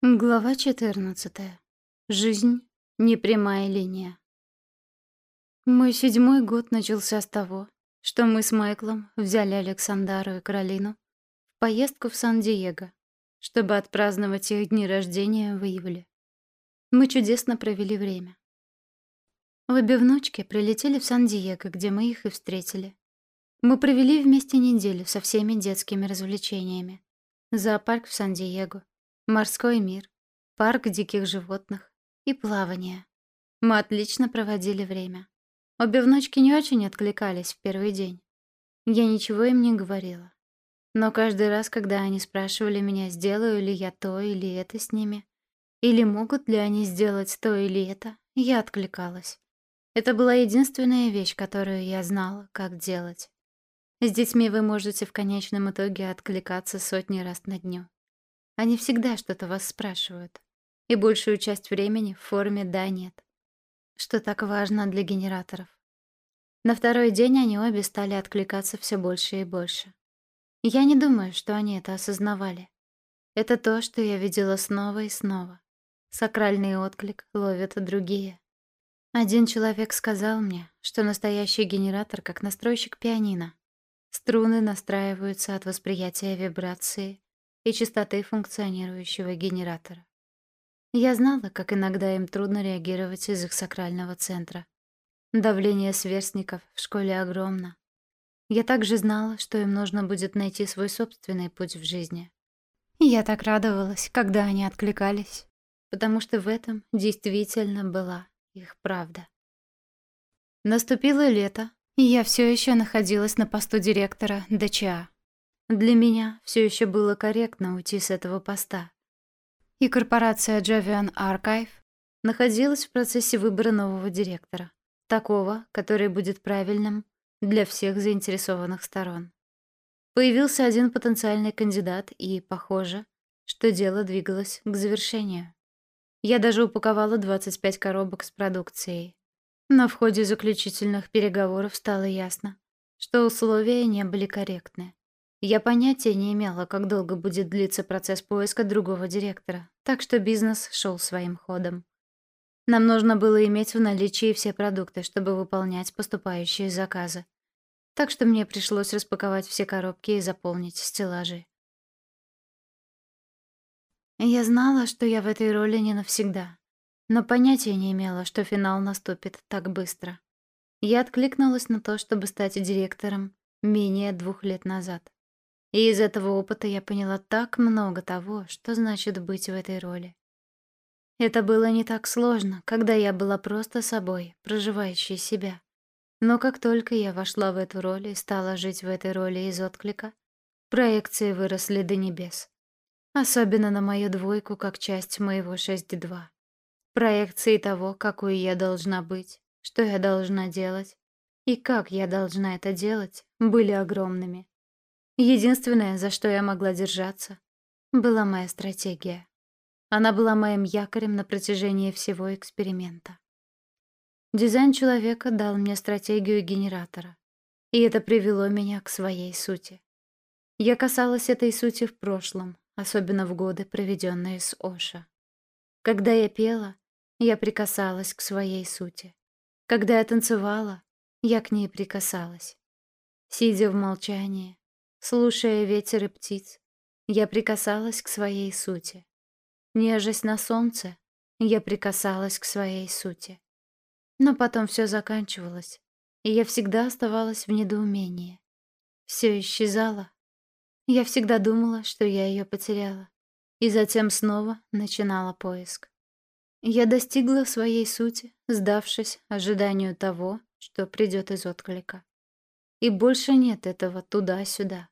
Глава 14. Жизнь — не прямая линия. Мой 7-й год начался с того, что мы с Майклом взяли Александру и Каролину в поездку в Сан-Диего, чтобы отпраздновать их дни рождения в июле. Мы чудесно провели время. Обе внучки прилетели в Сан-Диего, где мы их и встретили. Мы провели вместе неделю со всеми детскими развлечениями. Зоопарк в Сан-Диего, морской мир, парк диких животных и плавание. Мы отлично проводили время. Обе внучки не очень откликались в первый день. Я ничего им не говорила. Но каждый раз, когда они спрашивали меня, сделаю ли я то или это с ними, или могут ли они сделать то или это, я откликалась. Это была единственная вещь, которую я знала, как делать. С детьми вы можете в конечном итоге откликаться сотни раз на дню. Они всегда что-то вас спрашивают. И большую часть времени в форме «да-нет», что так важно для генераторов. На второй день они обе стали откликаться все больше и больше. Я не думаю, что они это осознавали. Это то, что я видела снова и снова. Сакральный отклик ловят другие. Один человек сказал мне, что настоящий генератор как настройщик пианино. Струны настраиваются от восприятия вибрации и частоты функционирующего генератора. Я знала, как иногда им трудно реагировать из их сакрального центра. Давление сверстников в школе огромно. Я также знала, что им нужно будет найти свой собственный путь в жизни. И я так радовалась, когда они откликались, потому что в этом действительно была их правда. Наступило лето, и я все еще находилась на посту директора ДЧА. Для меня все еще было корректно уйти с этого поста. И корпорация Javion Archive находилась в процессе выбора нового директора, такого, который будет правильным для всех заинтересованных сторон. Появился один потенциальный кандидат, и похоже, что дело двигалось к завершению. Я даже упаковала 25 коробок с продукцией. Но в ходе заключительных переговоров стало ясно, что условия не были корректны. Я понятия не имела, как долго будет длиться процесс поиска другого директора, так что бизнес шел своим ходом. Нам нужно было иметь в наличии все продукты, чтобы выполнять поступающие заказы. Так что мне пришлось распаковать все коробки и заполнить стеллажи. Я знала, что я в этой роли не навсегда, но понятия не имела, что финал наступит так быстро. Я откликнулась на то, чтобы стать директором менее 2 лет назад. И из этого опыта я поняла так много того, что значит быть в этой роли. Это было не так сложно, когда я была просто собой, проживающей себя. Но как только я вошла в эту роль и стала жить в этой роли из отклика, проекции выросли до небес. Особенно на мою двойку, как часть моего 6.2. Проекции того, какой я должна быть, что я должна делать и как я должна это делать, были огромными. Единственное, за что я могла держаться, была моя стратегия. Она была моим якорем на протяжении всего эксперимента. Дизайн человека дал мне стратегию генератора, и это привело меня к своей сути. Я касалась этой сути в прошлом, особенно в годы, проведенные с Оша. Когда я пела, я прикасалась к своей сути. Когда я танцевала, я к ней прикасалась. Сидя в молчании, слушая ветер и птиц, я прикасалась к своей сути. Нежась на солнце, я прикасалась к своей сути. Но потом все заканчивалось, и я всегда оставалась в недоумении. Все исчезало. Я всегда думала, что я ее потеряла, и затем снова начинала поиск. Я достигла своей сути, сдавшись ожиданию того, что придет из отклика. И больше нет этого туда-сюда.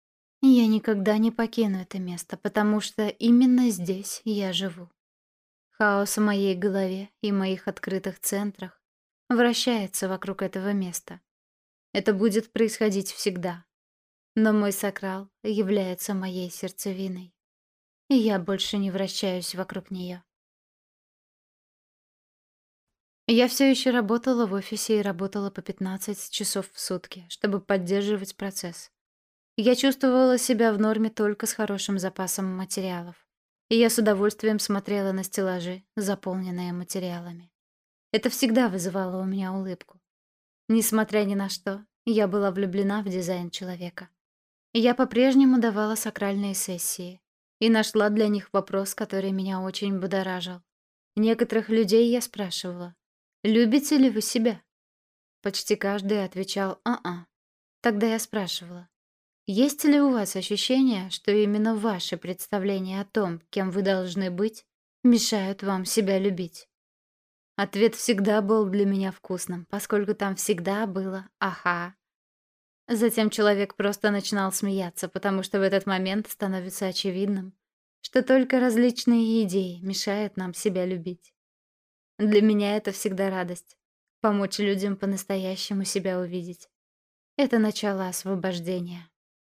Я никогда не покину это место, потому что именно здесь я живу. Хаос в моей голове и моих открытых центрах вращается вокруг этого места. Это будет происходить всегда. Но мой сакрал является моей сердцевиной. И я больше не вращаюсь вокруг нее. Я все еще работала в офисе и работала по 15 часов в сутки, чтобы поддерживать процесс. Я чувствовала себя в норме только с хорошим запасом материалов. и я с удовольствием смотрела на стеллажи, заполненные материалами. Это всегда вызывало у меня улыбку. Несмотря ни на что, я была влюблена в дизайн человека. Я по-прежнему давала сакральные сессии и нашла для них вопрос, который меня очень будоражил. Некоторых людей я спрашивала: «Любите ли вы себя?» Почти каждый отвечал «А-а». Тогда я спрашивала: «Есть ли у вас ощущение, что именно ваши представления о том, кем вы должны быть, мешают вам себя любить?» Ответ всегда был для меня вкусным, поскольку там всегда было «Ага». Затем человек просто начинал смеяться, потому что в этот момент становится очевидным, что только различные идеи мешают нам себя любить. Для меня это всегда радость — помочь людям по-настоящему себя увидеть. Это начало освобождения.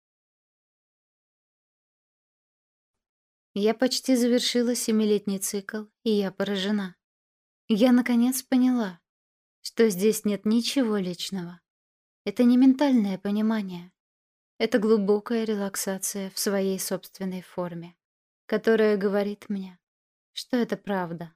Я почти завершила 7-летний цикл, и я поражена. Я наконец поняла, что здесь нет ничего личного. Это не ментальное понимание. Это глубокая релаксация в своей собственной форме, которая говорит мне, что это правда.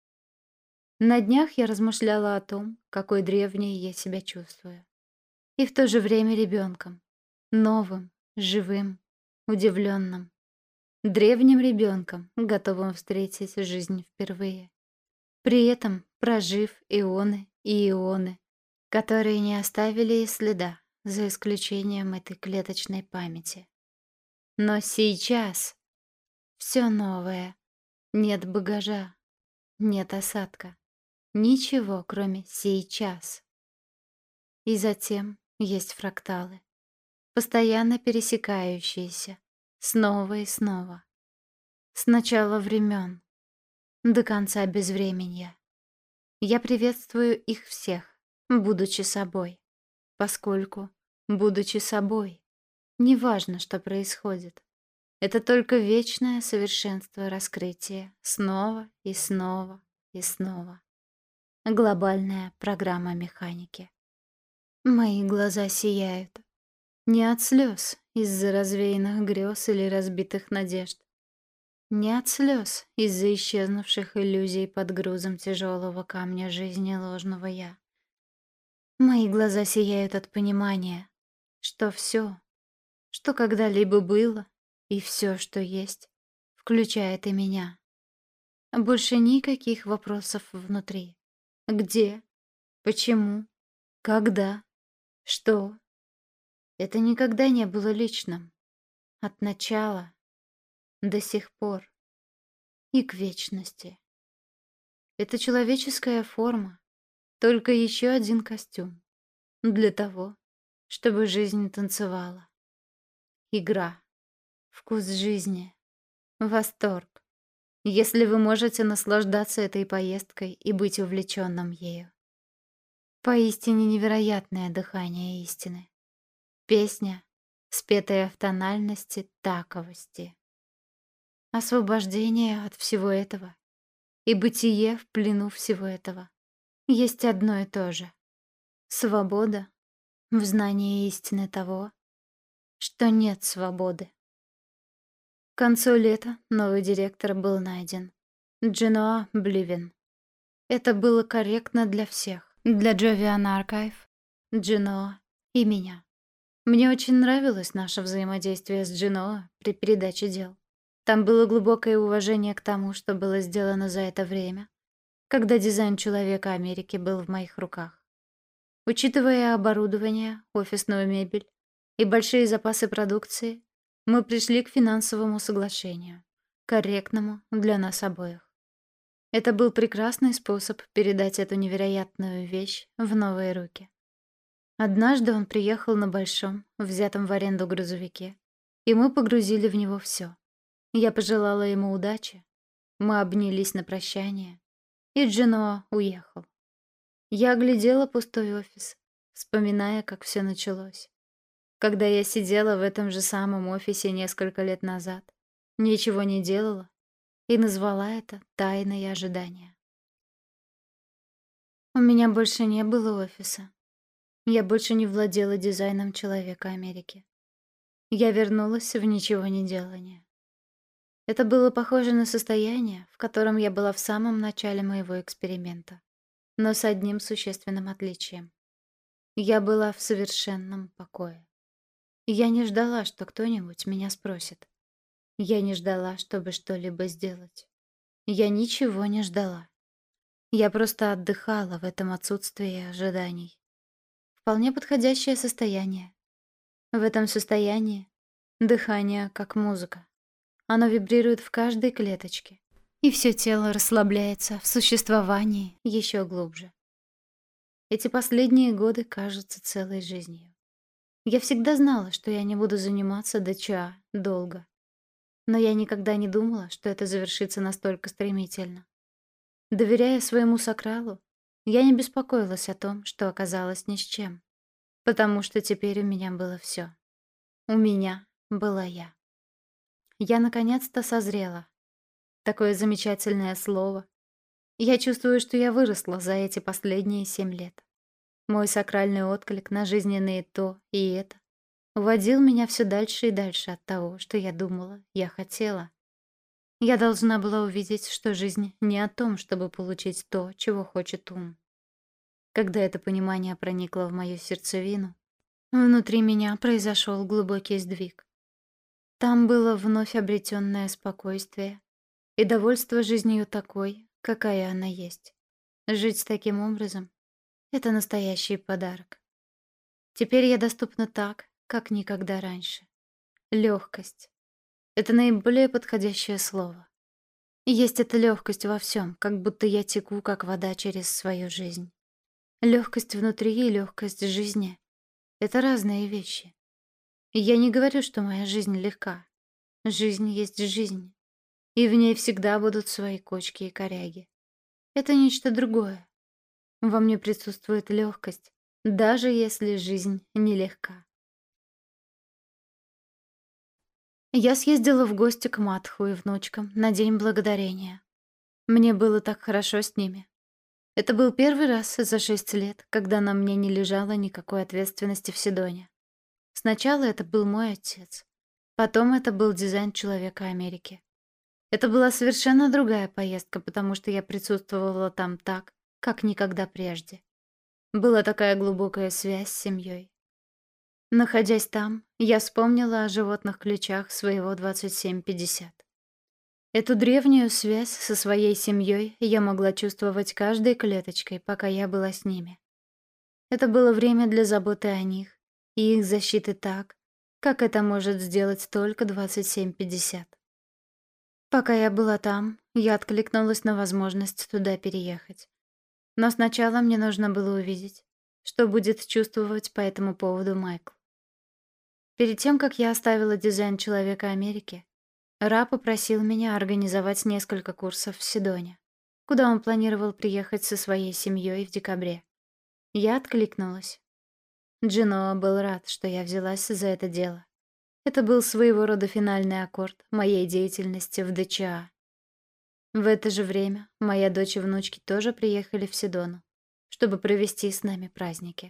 На днях я размышляла о том, какой древней я себя чувствую. И в то же время ребенком, новым, живым, удивленным, древним ребенком, готовым встретить жизнь впервые. При этом прожив ионы и ионы, которые не оставили и следа, за исключением этой клеточной памяти. Но сейчас все новое. Нет багажа, нет осадка. Ничего, кроме сейчас. И затем есть фракталы, постоянно пересекающиеся, снова и снова. С начала времен до конца безвременья. Я приветствую их всех, будучи собой, поскольку, будучи собой, неважно, что происходит. Это только вечное совершенство раскрытия снова и снова и снова. Глобальная программа механики. Мои глаза сияют. Не от слез из-за развеянных грез или разбитых надежд. Не от слез из-за исчезнувших иллюзий под грузом тяжелого камня жизни ложного «я». Мои глаза сияют от понимания, что все, что когда-либо было, и все, что есть, включает и меня. Больше никаких вопросов внутри. Где? Почему? Когда? Что? Это никогда не было личным. От начала до сих пор и к вечности. Это человеческая форма, только еще один костюм для того, чтобы жизнь танцевала. Игра, вкус жизни, восторг. Если вы можете наслаждаться этой поездкой и быть увлеченным ею. Поистине невероятное дыхание истины. Песня, спетая в тональности таковости. Освобождение от всего этого и бытие в плену всего этого есть одно и то же. Свобода в знании истины того, что нет свободы. К концу лета новый директор был найден. Дженоа Бливен. Это было корректно для всех. Для Jovian Archive, Дженоа и меня. Мне очень нравилось наше взаимодействие с Дженоа при передаче дел. Там было глубокое уважение к тому, что было сделано за это время, когда дизайн человека Америки был в моих руках. Учитывая оборудование, офисную мебель и большие запасы продукции, мы пришли к финансовому соглашению, корректному для нас обоих. Это был прекрасный способ передать эту невероятную вещь в новые руки. Однажды он приехал на большом, взятом в аренду грузовике, и мы погрузили в него все. Я пожелала ему удачи, мы обнялись на прощание, и Дженоа уехал. Я оглядела пустой офис, вспоминая, как все началось. Когда я сидела в этом же самом офисе несколько лет назад, ничего не делала и назвала это «тайной ожидания». У меня больше не было офиса. Я больше не владела дизайном человека Америки. Я вернулась в ничего не делание. Это было похоже на состояние, в котором я была в самом начале моего эксперимента, но с одним существенным отличием. Я была в совершенном покое. Я не ждала, что кто-нибудь меня спросит. Я не ждала, чтобы что-либо сделать. Я ничего не ждала. Я просто отдыхала в этом отсутствии ожиданий. Вполне подходящее состояние. В этом состоянии дыхание как музыка. Оно вибрирует в каждой клеточке, и все тело расслабляется в существовании еще глубже. Эти последние годы кажутся целой жизнью. Я всегда знала, что я не буду заниматься ДЧА долго, но я никогда не думала, что это завершится настолько стремительно. Доверяя своему сакралу, я не беспокоилась о том, что оказалась ни с чем, потому что теперь у меня было все. У меня была я. Я наконец-то созрела. Такое замечательное слово. Я чувствую, что я выросла за эти последние 7 лет. Мой сакральный отклик на жизненные то и это уводил меня все дальше и дальше от того, что я думала, я хотела. Я должна была увидеть, что жизнь не о том, чтобы получить то, чего хочет ум. Когда это понимание проникло в мою сердцевину, внутри меня произошел глубокий сдвиг. Там было вновь обретенное спокойствие и довольство жизнью такой, какая она есть. Жить таким образом — это настоящий подарок. Теперь я доступна так, как никогда раньше. Легкость — это наиболее подходящее слово. Есть эта легкость во всем, как будто я теку, как вода, через свою жизнь. Легкость внутри и легкость жизни — это разные вещи. И я не говорю, что моя жизнь легка. Жизнь есть жизнь, и в ней всегда будут свои кочки и коряги. Это нечто другое. Во мне присутствует легкость, даже если жизнь нелегка. Я съездила в гости к Матху и внучкам на День Благодарения. Мне было так хорошо с ними. Это был первый раз за 6 лет, когда на мне не лежало никакой ответственности в Сидоне. Сначала это был мой отец. Потом это был дизайн Человека Америки. Это была совершенно другая поездка, потому что я присутствовала там так, как никогда прежде. Была такая глубокая связь с семьей. Находясь там, я вспомнила о животных ключах своего 2750. Эту древнюю связь со своей семьей я могла чувствовать каждой клеточкой, пока я была с ними. Это было время для заботы о них и их защиты так, как это может сделать только 2750. Пока я была там, я откликнулась на возможность туда переехать. Но сначала мне нужно было увидеть, что будет чувствовать по этому поводу Майкл. Перед тем, как я оставила дизайн Человека Америки, Ра попросил меня организовать несколько курсов в Сидоне, куда он планировал приехать со своей семьей в декабре. Я откликнулась. Джиноа был рад, что я взялась за это дело. Это был своего рода финальный аккорд моей деятельности в ДЧА. В это же время моя дочь и внучки тоже приехали в Сидону, чтобы провести с нами праздники.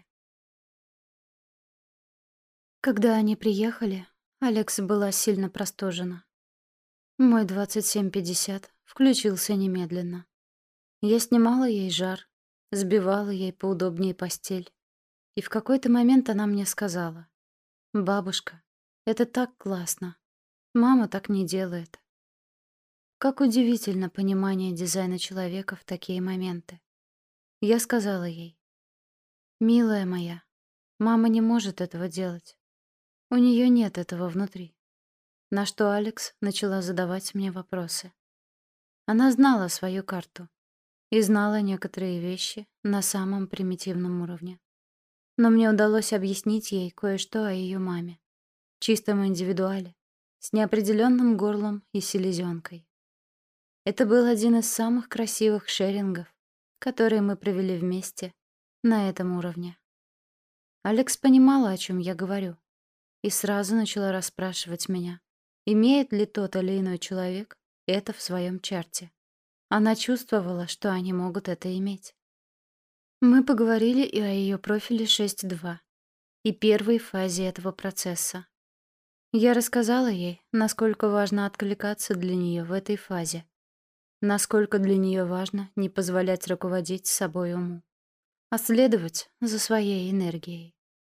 Когда они приехали, Алекс была сильно простужена. Мой 2750 включился немедленно. Я снимала ей жар, сбивала ей поудобнее постель. И в какой-то момент она мне сказала: «Бабушка, это так классно. Мама так не делает». Как удивительно понимание дизайна человека в такие моменты. Я сказала ей: «Милая моя, мама не может этого делать. У нее нет этого внутри». На что Алекс начала задавать мне вопросы. Она знала свою карту и знала некоторые вещи на самом примитивном уровне. Но мне удалось объяснить ей кое-что о ее маме, чистом индивидуале, с неопределенным горлом и селезенкой. Это был один из самых красивых шерингов, которые мы провели вместе на этом уровне. Алекс понимала, о чем я говорю, и сразу начала расспрашивать меня, имеет ли тот или иной человек это в своем чарте. Она чувствовала, что они могут это иметь. Мы поговорили и о ее профиле 6.2, и первой фазе этого процесса. Я рассказала ей, насколько важно откликаться для нее в этой фазе, насколько для нее важно не позволять руководить собой уму, а следовать за своей энергией.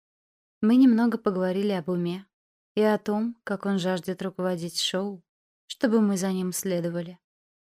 Мы немного поговорили об уме и о том, как он жаждет руководить шоу, чтобы мы за ним следовали.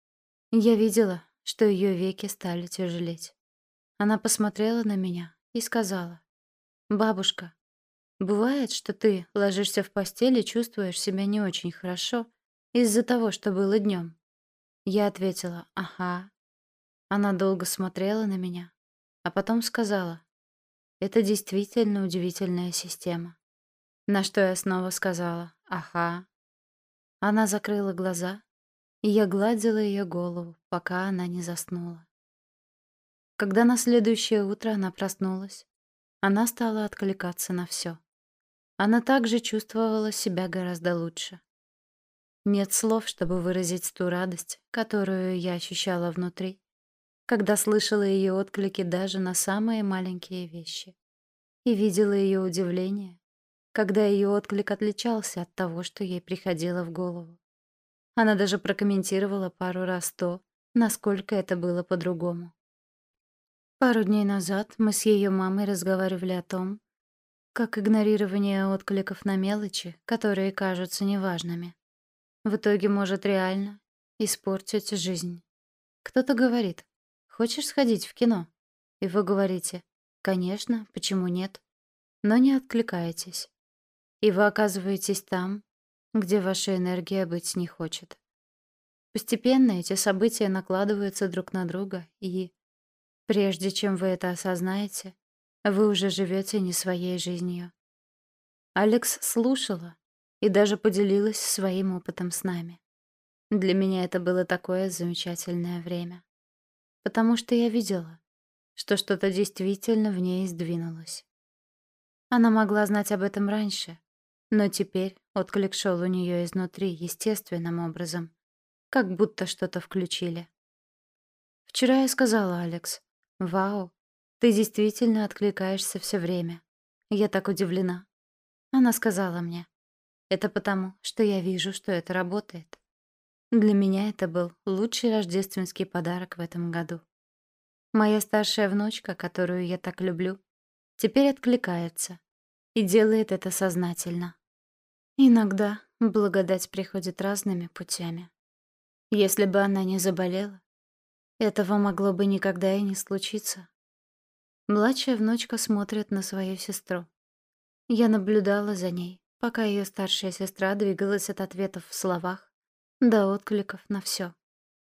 Я видела, что ее веки стали тяжелеть. Она посмотрела на меня и сказала: «Бабушка, бывает, что ты ложишься в постель и чувствуешь себя не очень хорошо из-за того, что было днем?» Я ответила: «Ага». Она долго смотрела на меня, а потом сказала: «Это действительно удивительная система». На что я снова сказала: «Ага». Она закрыла глаза, и я гладила ее голову, пока она не заснула. Когда на следующее утро она проснулась, она стала откликаться на все. Она также чувствовала себя гораздо лучше. Нет слов, чтобы выразить ту радость, которую я ощущала внутри, когда слышала ее отклики даже на самые маленькие вещи, и видела ее удивление, когда ее отклик отличался от того, что ей приходило в голову. Она даже прокомментировала пару раз то, насколько это было по-другому. Пару дней назад мы с ее мамой разговаривали о том, как игнорирование откликов на мелочи, которые кажутся неважными, в итоге может реально испортить жизнь. Кто-то говорит: «Хочешь сходить в кино?» И вы говорите: «Конечно, почему нет?» Но не откликаетесь. И вы оказываетесь там, где ваша энергия быть не хочет. Постепенно эти события накладываются друг на друга, и, прежде чем вы это осознаете, вы уже живете не своей жизнью. Алекс слушала и даже поделилась своим опытом с нами. Для меня это было такое замечательное время, потому что я видела, что что-то действительно в ней сдвинулось. Она могла знать об этом раньше, но теперь отклик шел у нее изнутри естественным образом, как будто что-то включили. Вчера я сказала Алекс: «Вау, ты действительно откликаешься все время. Я так удивлена». Она сказала мне: «Это потому, что я вижу, что это работает». Для меня это был лучший рождественский подарок в этом году. Моя старшая внучка, которую я так люблю, теперь откликается и делает это сознательно. Иногда благодать приходит разными путями. Если бы она не заболела, этого могло бы никогда и не случиться. Младшая внучка смотрит на свою сестру. Я наблюдала за ней, пока ее старшая сестра двигалась от ответов в словах до откликов на все.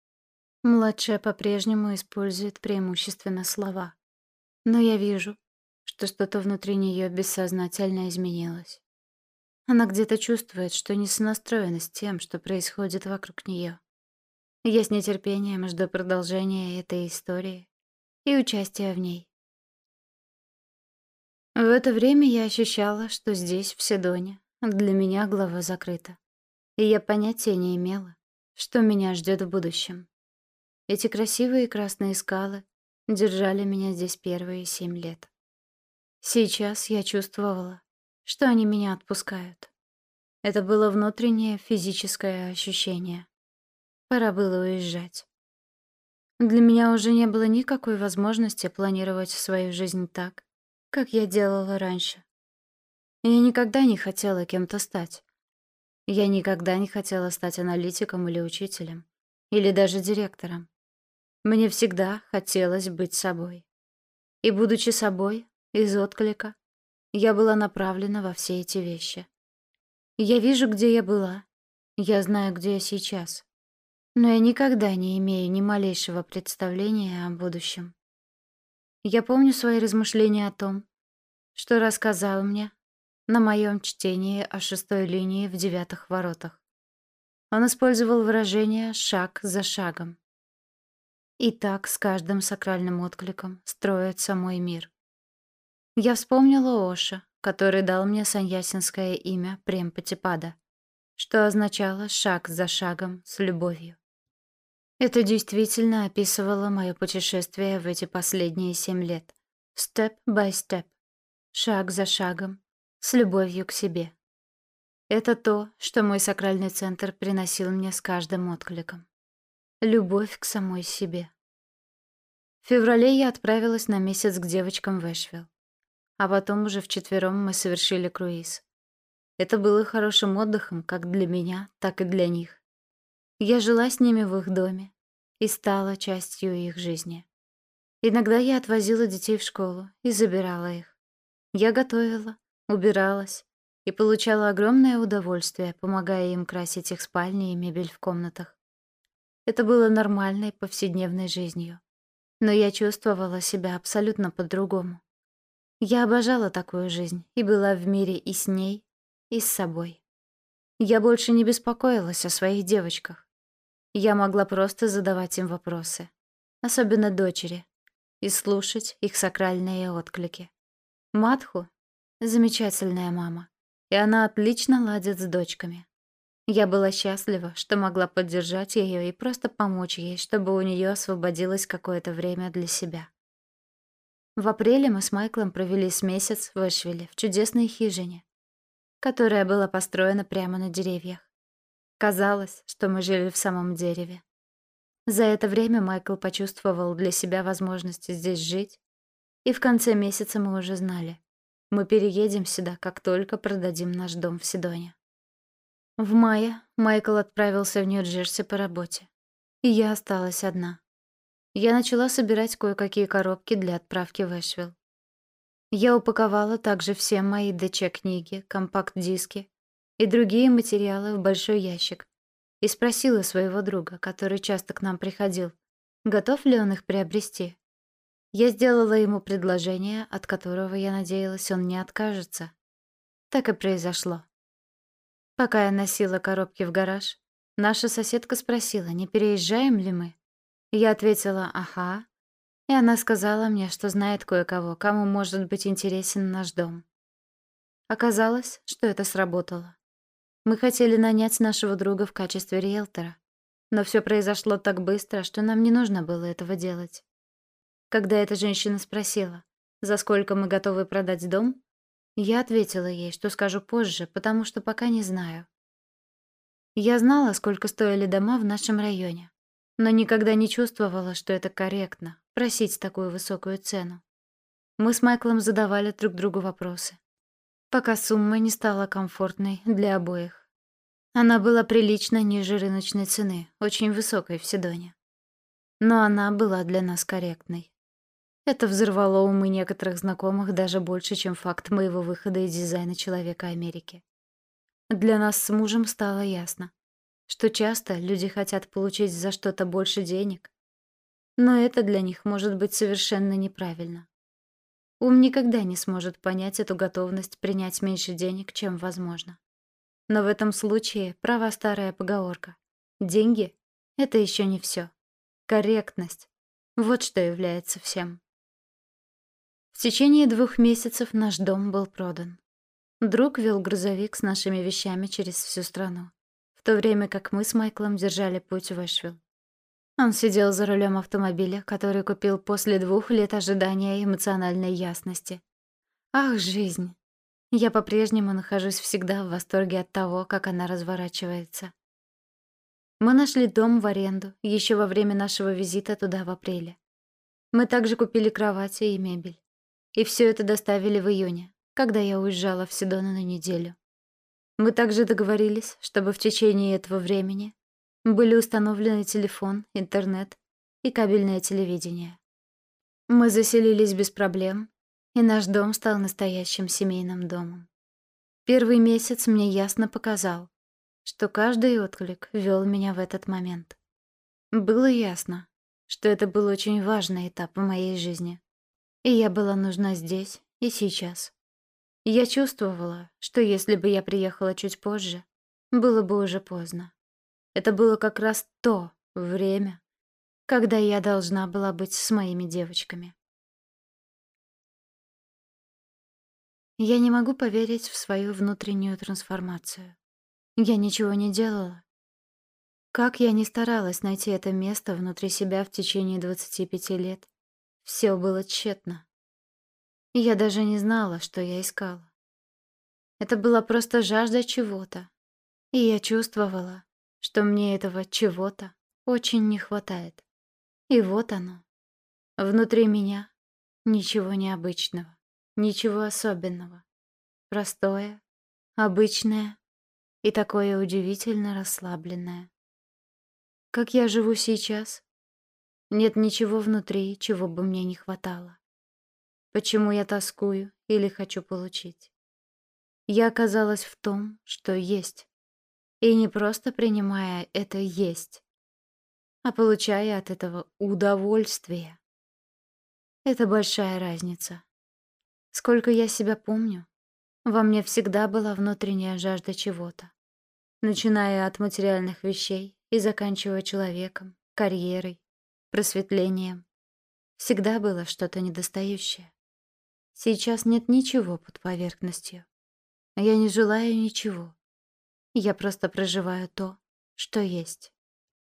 Младшая по-прежнему использует преимущественно слова. Но я вижу, что что-то внутри нее бессознательно изменилось. Она где-то чувствует, что не сонастроена с тем, что происходит вокруг нее. Я с нетерпением жду продолжения этой истории и участия в ней. В это время я ощущала, что здесь, в Седоне, для меня глава закрыта. И я понятия не имела, что меня ждет в будущем. Эти красивые красные скалы держали меня здесь первые 7 лет. Сейчас я чувствовала, что они меня отпускают. Это было внутреннее физическое ощущение. Пора было уезжать. Для меня уже не было никакой возможности планировать свою жизнь так, как я делала раньше. Я никогда не хотела кем-то стать. Я никогда не хотела стать аналитиком или учителем, или даже директором. Мне всегда хотелось быть собой. И, будучи собой, из отклика, я была направлена во все эти вещи. Я вижу, где я была. Я знаю, где я сейчас. Но я никогда не имею ни малейшего представления о будущем. Я помню свои размышления о том, что рассказал мне на моем чтении о 6-й линии в 9-х воротах. Он использовал выражение «шаг за шагом». И так с каждым сакральным откликом строится мой мир. Я вспомнила Оша, который дал мне саньясинское имя Премпатипада, что означало «шаг за шагом с любовью». Это действительно описывало мое путешествие в эти последние 7 лет. Step by step. Шаг за шагом. С любовью к себе. Это то, что мой сакральный центр приносил мне с каждым откликом. Любовь к самой себе. В феврале я отправилась на месяц к девочкам в Эшвилл. А потом уже вчетвером мы совершили круиз. Это было хорошим отдыхом как для меня, так и для них. Я жила с ними в их доме и стала частью их жизни. Иногда я отвозила детей в школу и забирала их. Я готовила, убиралась и получала огромное удовольствие, помогая им красить их спальни и мебель в комнатах. Это было нормальной повседневной жизнью. Но я чувствовала себя абсолютно по-другому. Я обожала такую жизнь и была в мире и с ней, и с собой. Я больше не беспокоилась о своих девочках. Я могла просто задавать им вопросы, особенно дочери, и слушать их сакральные отклики. Мадху — замечательная мама, и она отлично ладит с дочками. Я была счастлива, что могла поддержать ее и просто помочь ей, чтобы у нее освободилось какое-то время для себя. В апреле мы с Майклом провели месяц в Эшвилле, в чудесной хижине, которая была построена прямо на деревьях. Казалось, что мы жили в самом дереве. За это время Майкл почувствовал для себя возможность здесь жить, и в конце месяца мы уже знали. Мы переедем сюда, как только продадим наш дом в Сидоне. В мае Майкл отправился в Нью-Джерси по работе, и я осталась одна. Я начала собирать кое-какие коробки для отправки в Эшвилл. Я упаковала также все мои ДЧ-книги, компакт-диски и другие материалы в большой ящик и спросила своего друга, который часто к нам приходил, готов ли он их приобрести. Я сделала ему предложение, от которого, я надеялась, он не откажется. Так и произошло. Пока я носила коробки в гараж, наша соседка спросила, не переезжаем ли мы. Я ответила «Ага», и она сказала мне, что знает кое-кого, кому может быть интересен наш дом. Оказалось, что это сработало. Мы хотели нанять нашего друга в качестве риэлтора, но все произошло так быстро, что нам не нужно было этого делать. Когда эта женщина спросила, за сколько мы готовы продать дом, я ответила ей, что скажу позже, потому что пока не знаю. Я знала, сколько стоили дома в нашем районе, но никогда не чувствовала, что это корректно — просить такую высокую цену. Мы с Майклом задавали друг другу вопросы, пока сумма не стала комфортной для обоих. Она была прилично ниже рыночной цены, очень высокой в Сидоне. Но она была для нас корректной. Это взорвало умы некоторых знакомых даже больше, чем факт моего выхода из дизайна «Человека Америки». Для нас с мужем стало ясно, что часто люди хотят получить за что-то больше денег, но это для них может быть совершенно неправильно. Ум никогда не сможет понять эту готовность принять меньше денег, чем возможно. Но в этом случае права старая поговорка. Деньги — это еще не все. Корректность — вот что является всем. В течение 2 месяцев наш дом был продан. Друг вел грузовик с нашими вещами через всю страну, в то время как мы с Майклом держали путь в Эшвилл. Он сидел за рулем автомобиля, который купил после 2 лет ожидания эмоциональной ясности. Ах, жизнь! Я по-прежнему нахожусь всегда в восторге от того, как она разворачивается. Мы нашли дом в аренду еще во время нашего визита туда в апреле. Мы также купили кровати и мебель. И все это доставили в июне, когда я уезжала в Сидону на неделю. Мы также договорились, чтобы в течение этого времени были установлены телефон, интернет и кабельное телевидение. Мы заселились без проблем, и наш дом стал настоящим семейным домом. Первый месяц мне ясно показал, что каждый отклик вел меня в этот момент. Было ясно, что это был очень важный этап в моей жизни, и я была нужна здесь и сейчас. Я чувствовала, что если бы я приехала чуть позже, было бы уже поздно. Это было как раз то время, когда я должна была быть с моими девочками. Я не могу поверить в свою внутреннюю трансформацию. Я ничего не делала. Как я ни старалась найти это место внутри себя в течение 25 лет, все было тщетно. Я даже не знала, что я искала. Это была просто жажда чего-то. И я чувствовала, что мне этого чего-то очень не хватает. И вот оно. Внутри меня ничего необычного, ничего особенного. Простое, обычное и такое удивительно расслабленное. Как я живу сейчас, нет ничего внутри, чего бы мне не хватало. Почему я тоскую или хочу получить? Я оказалась в том, что есть. И не просто принимая это есть, а получая от этого удовольствие. Это большая разница. Сколько я себя помню, во мне всегда была внутренняя жажда чего-то. Начиная от материальных вещей и заканчивая человеком, карьерой, просветлением. Всегда было что-то недостающее. Сейчас нет ничего под поверхностью. Я не желаю ничего. Я просто проживаю то, что есть.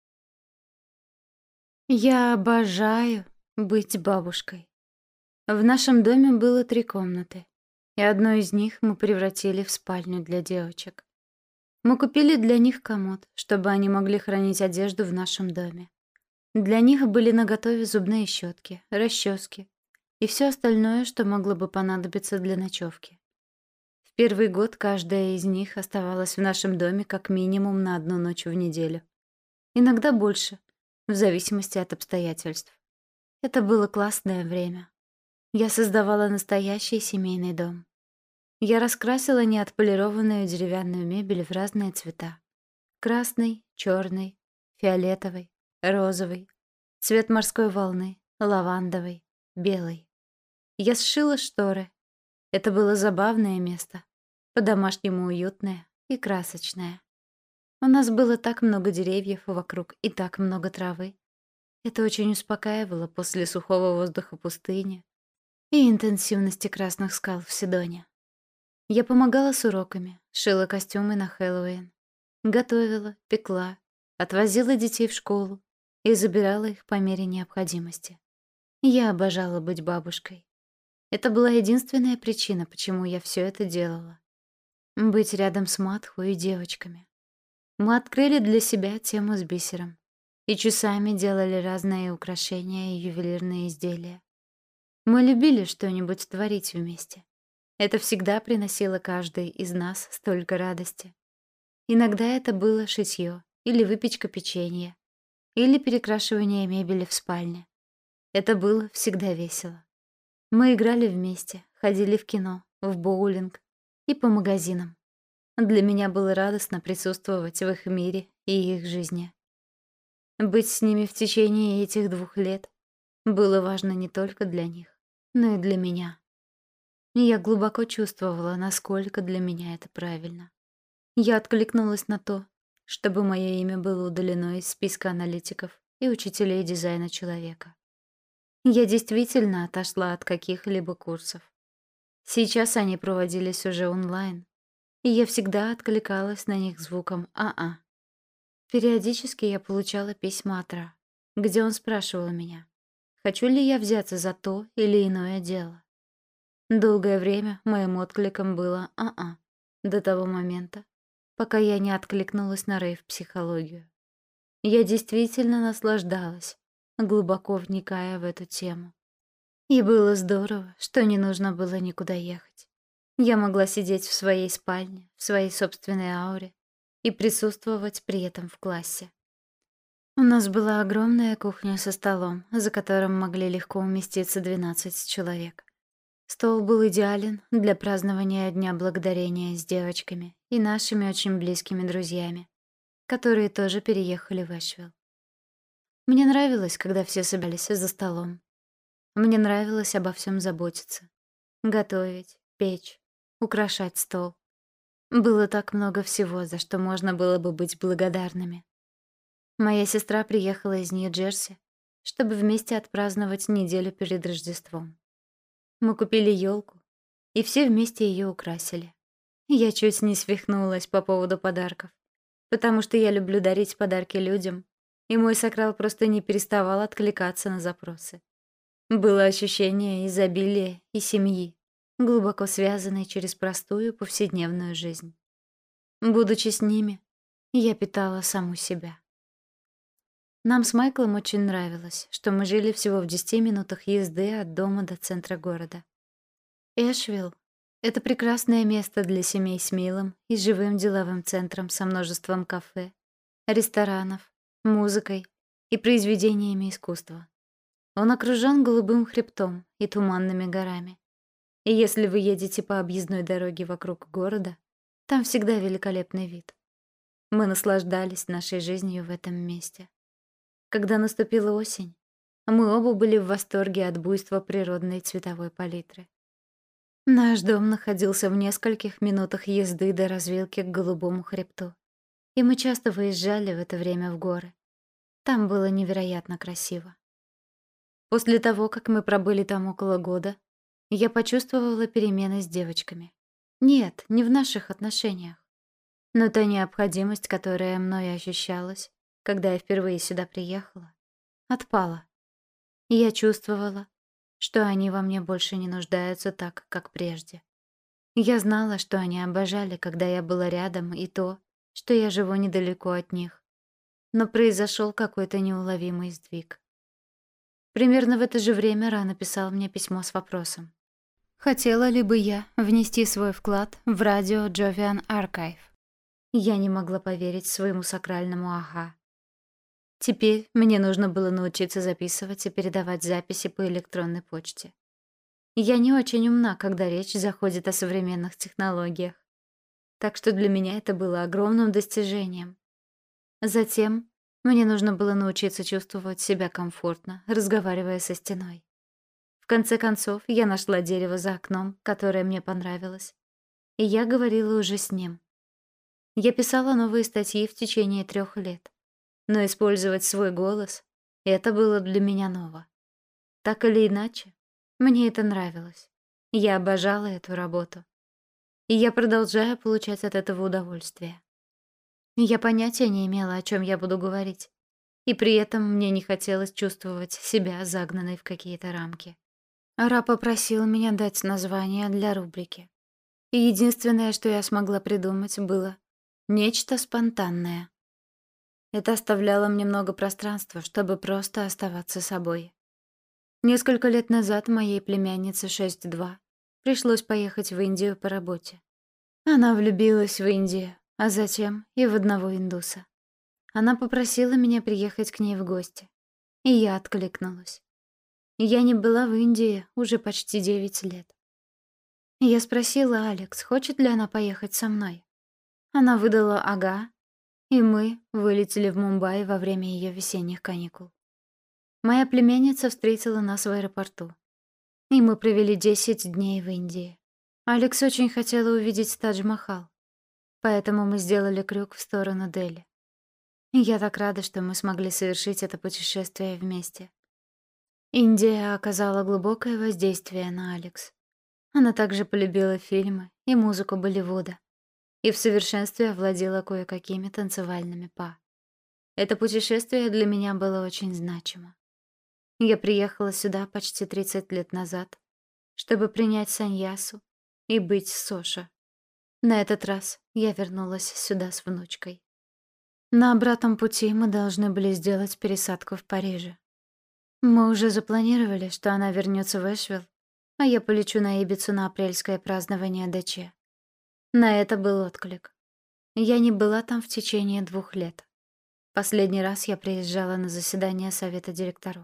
Я обожаю быть бабушкой. В нашем доме было 3 комнаты, и одну из них мы превратили в спальню для девочек. Мы купили для них комод, чтобы они могли хранить одежду в нашем доме. Для них были наготове зубные щетки, расчески и все остальное, что могло бы понадобиться для ночевки. В первый год каждая из них оставалась в нашем доме как минимум на 1 ночь в неделю. Иногда больше, в зависимости от обстоятельств. Это было классное время. Я создавала настоящий семейный дом. Я раскрасила неотполированную деревянную мебель в разные цвета. Красный, черный, фиолетовый, розовый, цвет морской волны, лавандовый, белый. Я сшила шторы. Это было забавное место, по-домашнему уютное и красочное. У нас было так много деревьев вокруг и так много травы. Это очень успокаивало после сухого воздуха пустыни и интенсивности красных скал в Сидоне. Я помогала с уроками, шила костюмы на Хэллоуин, готовила, пекла, отвозила детей в школу и забирала их по мере необходимости. Я обожала быть бабушкой. Это была единственная причина, почему я все это делала. Быть рядом с Матху и девочками. Мы открыли для себя тему с бисером и часами делали разные украшения и ювелирные изделия. Мы любили что-нибудь творить вместе. Это всегда приносило каждой из нас столько радости. Иногда это было шитьё или выпечка печенья, или перекрашивание мебели в спальне. Это было всегда весело. Мы играли вместе, ходили в кино, в боулинг и по магазинам. Для меня было радостно присутствовать в их мире и их жизни. Быть с ними в течение этих 2 лет было важно не только для них, но и для меня. И я глубоко чувствовала, насколько для меня это правильно. Я откликнулась на то, чтобы мое имя было удалено из списка аналитиков и учителей дизайна человека. Я действительно отошла от каких-либо курсов. Сейчас они проводились уже онлайн, и я всегда откликалась на них звуком «а-а». Периодически я получала письма от Ра, где он спрашивал меня, хочу ли я взяться за то или иное дело. Долгое время моим откликом было «а-а», до того момента, пока я не откликнулась на рейв-психологию. Я действительно наслаждалась, глубоко вникая в эту тему. И было здорово, что не нужно было никуда ехать. Я могла сидеть в своей спальне, в своей собственной ауре и присутствовать при этом в классе. У нас была огромная кухня со столом, за которым могли легко уместиться 12 человек. Стол был идеален для празднования Дня Благодарения с девочками и нашими очень близкими друзьями, которые тоже переехали в Эшвилл. Мне нравилось, когда все собирались за столом. Мне нравилось обо всем заботиться. Готовить, печь, украшать стол. Было так много всего, за что можно было бы быть благодарными. Моя сестра приехала из Нью-Джерси, чтобы вместе отпраздновать неделю перед Рождеством. Мы купили елку, и все вместе ее украсили. Я чуть не свихнулась по поводу подарков, потому что я люблю дарить подарки людям, и мой сакрал просто не переставал откликаться на запросы. Было ощущение изобилия и семьи. глубоко связанные через простую повседневную жизнь. Будучи с ними, я питала саму себя. Нам с Майклом очень нравилось, что мы жили всего в 10 минутах езды от дома до центра города. Эшвилл — это прекрасное место для семей с милым и живым деловым центром со множеством кафе, ресторанов, музыкой и произведениями искусства. Он окружен голубым хребтом и туманными горами. И если вы едете по объездной дороге вокруг города, там всегда великолепный вид. Мы наслаждались нашей жизнью в этом месте. Когда наступила осень, мы оба были в восторге от буйства природной цветовой палитры. Наш дом находился в нескольких минутах езды до развилки к Голубому хребту, и мы часто выезжали в это время в горы. Там было невероятно красиво. После того, как мы пробыли там около года, я почувствовала перемены с девочками. Нет, не в наших отношениях. Но та необходимость, которая мной ощущалась, когда я впервые сюда приехала, отпала. Я чувствовала, что они во мне больше не нуждаются так, как прежде. Я знала, что они обожали, когда я была рядом, и то, что я живу недалеко от них. Но произошел какой-то неуловимый сдвиг. Примерно в это же время Ра написал мне письмо с вопросом: хотела ли бы я внести свой вклад в радио Jovian Archive? Я не могла поверить своему сакральному «ага». Теперь мне нужно было научиться записывать и передавать записи по электронной почте. Я не очень умна, когда речь заходит о современных технологиях. Так что для меня это было огромным достижением. Затем мне нужно было научиться чувствовать себя комфортно, разговаривая со стеной. В конце концов, я нашла дерево за окном, которое мне понравилось. И я говорила уже с ним. Я писала новые статьи в течение 3 лет. Но использовать свой голос — это было для меня ново. Так или иначе, мне это нравилось. Я обожала эту работу. И я продолжаю получать от этого удовольствие. Я понятия не имела, о чем я буду говорить. И при этом мне не хотелось чувствовать себя загнанной в какие-то рамки. Ра попросил меня дать название для рубрики. И единственное, что я смогла придумать, было нечто спонтанное. Это оставляло мне много пространства, чтобы просто оставаться собой. Несколько лет назад моей племяннице 6-2 пришлось поехать в Индию по работе. Она влюбилась в Индию, а затем и в одного индуса. Она попросила меня приехать к ней в гости, и я откликнулась. Я не была в Индии уже почти 9 лет. Я спросила Алекс, хочет ли она поехать со мной. Она выдала «ага», и мы вылетели в Мумбаи во время ее весенних каникул. Моя племянница встретила нас в аэропорту, и мы провели 10 дней в Индии. Алекс очень хотела увидеть Тадж-Махал, поэтому мы сделали крюк в сторону Дели. Я так рада, что мы смогли совершить это путешествие вместе. Индия оказала глубокое воздействие на Алекс. Она также полюбила фильмы и музыку Болливуда и в совершенстве овладела кое-какими танцевальными па. Это путешествие для меня было очень значимо. Я приехала сюда почти 30 лет назад, чтобы принять саньясу и быть Соша. На этот раз я вернулась сюда с внучкой. На обратном пути мы должны были сделать пересадку в Париже. Мы уже запланировали, что она вернется в Эшвилл, а я полечу на Ибицу на апрельское празднование ДЧ. На это был отклик. Я не была там в течение 2 лет. Последний раз я приезжала на заседание совета директоров.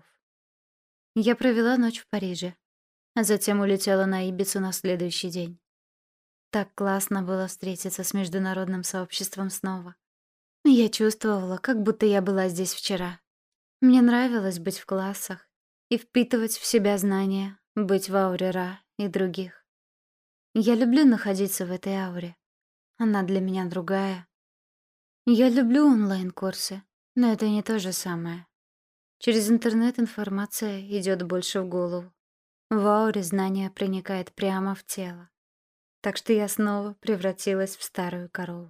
Я провела ночь в Париже, а затем улетела на Ибицу на следующий день. Так классно было встретиться с международным сообществом снова. Я чувствовала, как будто я была здесь вчера. Мне нравилось быть в классах и впитывать в себя знания, быть в ауре Ра и других. Я люблю находиться в этой ауре. Она для меня другая. Я люблю онлайн-курсы, но это не то же самое. Через интернет информация идет больше в голову. В ауре знание проникает прямо в тело. Так что я снова превратилась в старую корову.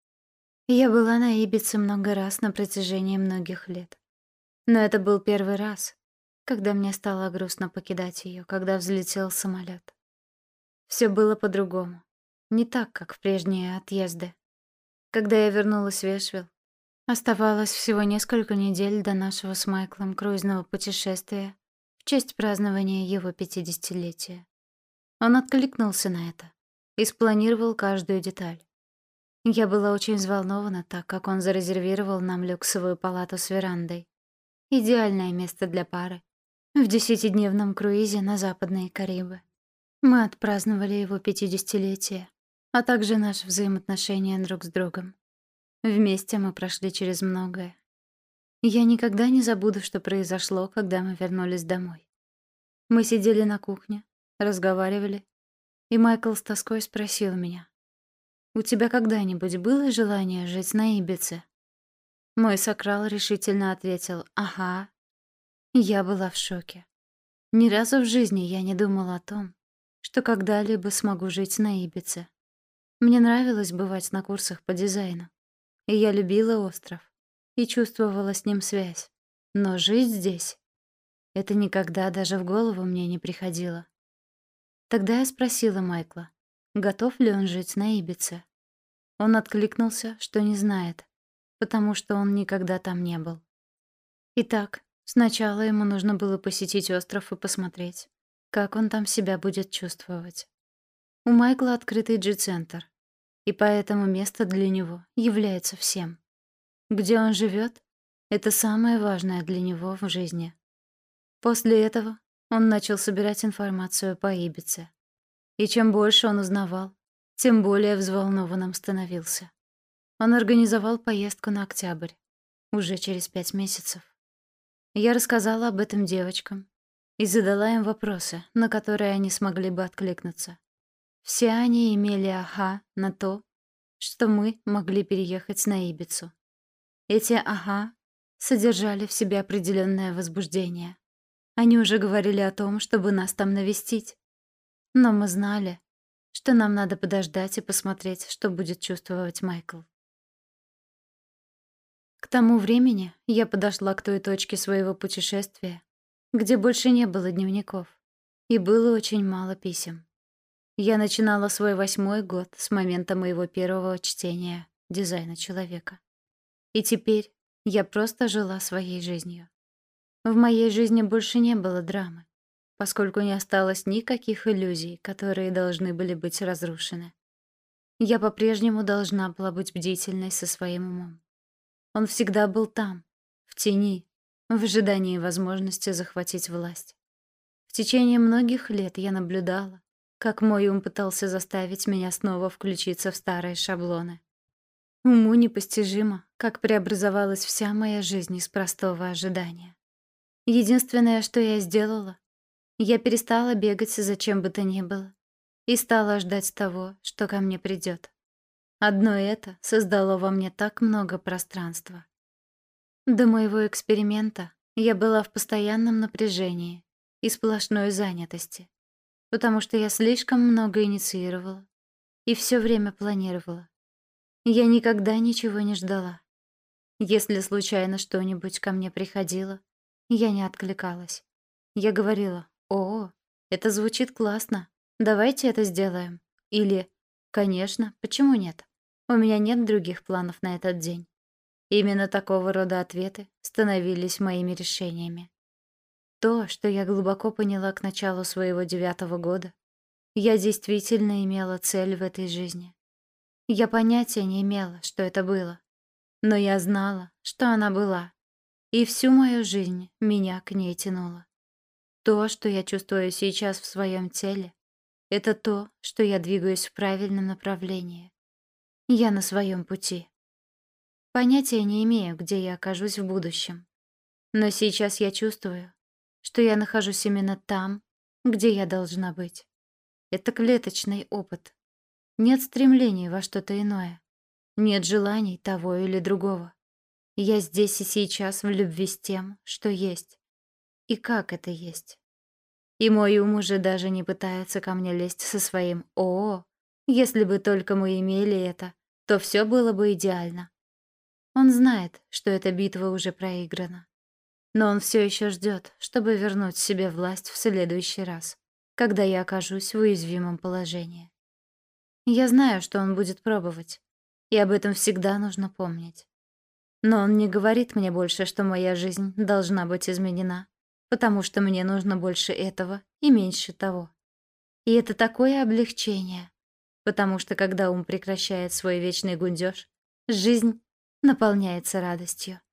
Я была на Ибице много раз на протяжении многих лет. Но это был первый раз, когда мне стало грустно покидать ее, когда взлетел самолет. Все было по-другому. Не так, как в прежние отъезды. Когда я вернулась в Эшвилл, оставалось всего несколько недель до нашего с Майклом круизного путешествия в честь празднования его 50-летия. Он откликнулся на это и спланировал каждую деталь. Я была очень взволнована, так как он зарезервировал нам люксовую палату с верандой. Идеальное место для пары в 10-дневном круизе на Западные Карибы. Мы отпраздновали его 50-летие, а также наши взаимоотношения друг с другом. Вместе мы прошли через многое. Я никогда не забуду, что произошло, когда мы вернулись домой. Мы сидели на кухне, разговаривали, и Майкл с тоской спросил меня: «У тебя когда-нибудь было желание жить на Ибице?» Мой сакрал решительно ответил: «Ага». Я была в шоке. Ни разу в жизни я не думала о том, что когда-либо смогу жить на Ибице. Мне нравилось бывать на курсах по дизайну, и я любила остров и чувствовала с ним связь. Но жить здесь — это никогда даже в голову мне не приходило. Тогда я спросила Майкла, готов ли он жить на Ибице. Он откликнулся, что не знает, потому что он никогда там не был. Итак, сначала ему нужно было посетить остров и посмотреть, как он там себя будет чувствовать. У Майкла открытый G-центр, и поэтому место для него является всем. Где он живет — это самое важное для него в жизни. После этого он начал собирать информацию по Ибице. И чем больше он узнавал, тем более взволнованным становился. Он организовал поездку на октябрь, уже через 5 месяцев. Я рассказала об этом девочкам и задала им вопросы, на которые они смогли бы откликнуться. Все они имели «ага» на то, что мы могли переехать на Ибицу. Эти «ага» содержали в себе определенное возбуждение. Они уже говорили о том, чтобы нас там навестить. Но мы знали, что нам надо подождать и посмотреть, что будет чувствовать Майкл. К тому времени я подошла к той точке своего путешествия, где больше не было дневников, и было очень мало писем. Я начинала свой 8-й год с момента моего первого чтения «Дизайна человека». И теперь я просто жила своей жизнью. В моей жизни больше не было драмы, поскольку не осталось никаких иллюзий, которые должны были быть разрушены. Я по-прежнему должна была быть бдительной со своим умом. Он всегда был там, в тени, в ожидании возможности захватить власть. В течение многих лет я наблюдала, как мой ум пытался заставить меня снова включиться в старые шаблоны. Уму непостижимо, как преобразовалась вся моя жизнь из простого ожидания. Единственное, что я сделала, я перестала бегать за чем бы то ни было и стала ждать того, что ко мне придет. Одно это создало во мне так много пространства. До моего эксперимента я была в постоянном напряжении и сплошной занятости, потому что я слишком много инициировала и все время планировала. Я никогда ничего не ждала. Если случайно что-нибудь ко мне приходило, я не откликалась. Я говорила: «О, это звучит классно, давайте это сделаем». Или «Конечно, почему нет? У меня нет других планов на этот день». Именно такого рода ответы становились моими решениями. То, что я глубоко поняла к началу своего 9-го года, я действительно имела цель в этой жизни. Я понятия не имела, что это было, но я знала, что она была, и всю мою жизнь меня к ней тянуло. То, что я чувствую сейчас в своем теле, это то, что я двигаюсь в правильном направлении. Я на своем пути. Понятия не имею, где я окажусь в будущем. Но сейчас я чувствую, что я нахожусь именно там, где я должна быть. Это клеточный опыт. Нет стремлений во что-то иное. Нет желаний того или другого. Я здесь и сейчас в любви с тем, что есть. И как это есть. И мой ум уже даже не пытается ко мне лезть со своим «О, если бы только мы имели это, то все было бы идеально». Он знает, что эта битва уже проиграна. Но он все еще ждет, чтобы вернуть себе власть в следующий раз. когда я окажусь в уязвимом положении. Я знаю, что он будет пробовать, и об этом всегда нужно помнить. Но он не говорит мне больше, что моя жизнь должна быть изменена, потому что мне нужно больше этого и меньше того. И это такое облегчение, потому что когда ум прекращает свой вечный гундёж, жизнь наполняется радостью.